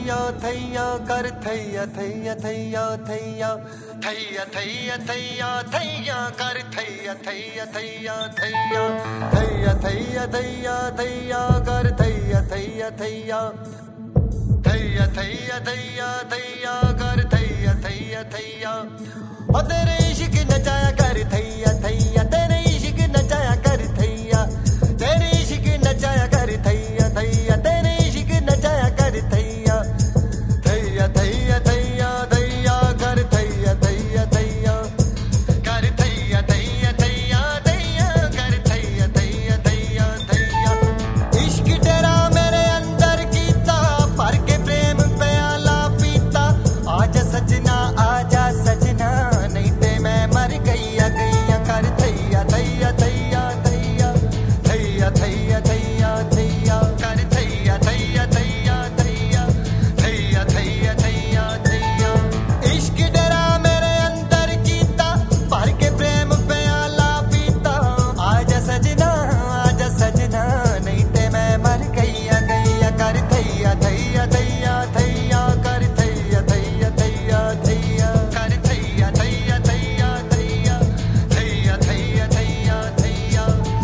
थैया थैया कर थैया थैया थैया थैया थैया थैया थैया थैया कर थैया थैया थैया थैया थैया थैया थैया थैया कर थैया थैया थैया थैया थैया थैया थैया कर थैया थैया थैया ओ तेरे इश्क नचाया कर थैया थैया तेरे इश्क नचाया कर थैया तेरे इश्क नचाया कर थैया थैया तेरे इश्क नचाया कर थैया थैया थैया थैया थैया कर थैया थैया थैया कर थैया थैया थैया थैया कर थैया थैया थैया थैया इश्क तेरा मेरे अंदर कीता भर के प्रेम प्याला पीता आजा सजना नहीं ते मैं मर गईया गईया कर थैया थैया थैया थैया थैया थैया थैया थैया कर थैया थैया थैया थैया थैया थैया थैया थैया इश्क डरा मेरे अंदर कीता भर के प्रेम प्याला पीता आजा सजना नहीं ते मैं मर गईया गईया कर थैया थैया थैया थैया कर थैया थैया थैया थैया कर थैया थैया थैया थैया थैया थैया थैया थैया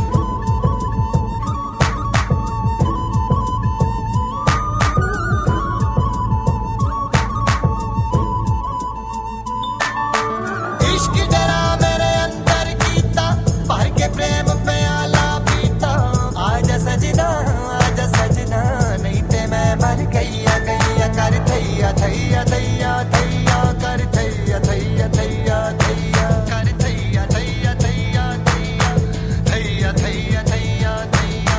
इश्क डरा मेरे अंदर कीता भर के प्रेम प्याला पीता आजा सजना नहीं ते मैं मर गईया गईया कर थैया थैया थैया थैया कर थैया थैया थैया थैया कर थैया थैया थैया थैया थैया थैया थैया थैया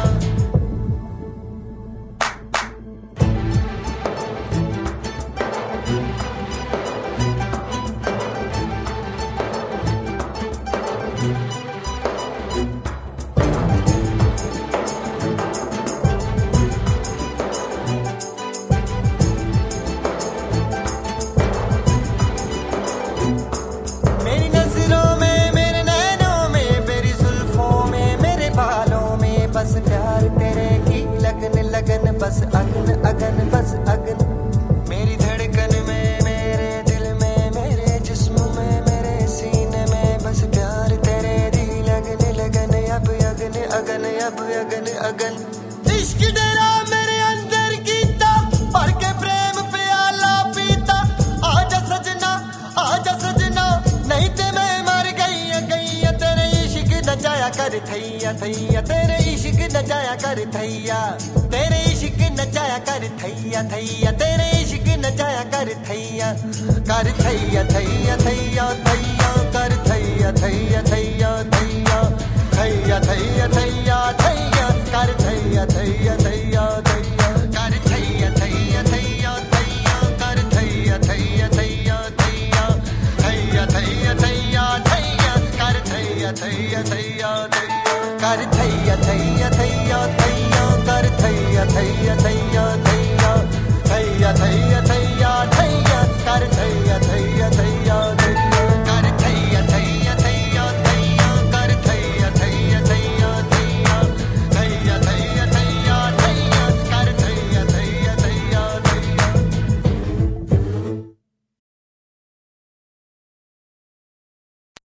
मेरी नजरों में मेरे नैनों में मेरी जुल्फों में मेरे बालों में बस प्यार तेरे की लगन लगन बस अगन अगन बस अगन मेरी धड़कन में मेरे दिल में मेरे जिस्म में मेरे सीने में बस प्यार तेरे दी लगन लगन अब अगन अगन अब अगन अगन इश्क डेरा मेरे अंदर कीता भर के प्रेम प्याला पीता आजा सजना नहीं ते मैं मर गईया गईया तेरे इश्क नचाया कर थैया थैया तेरे इश्क नचाया कर थैया तेरे इश्क नचाया कर थैया थैया तेरे इश्क नचाया कर थैया थैया थैया थैया कर थैया थैया थैया थैया थैया थैया थैया थैया कर थैया थैया थैया थैया कर थैया थैया थैया थैया कर थैया थैया थैया थैया थैया थैया थैया थैया कर थैया थैया थैया थैया कर थैया थैया थैया थैया कर थैया थैया थैया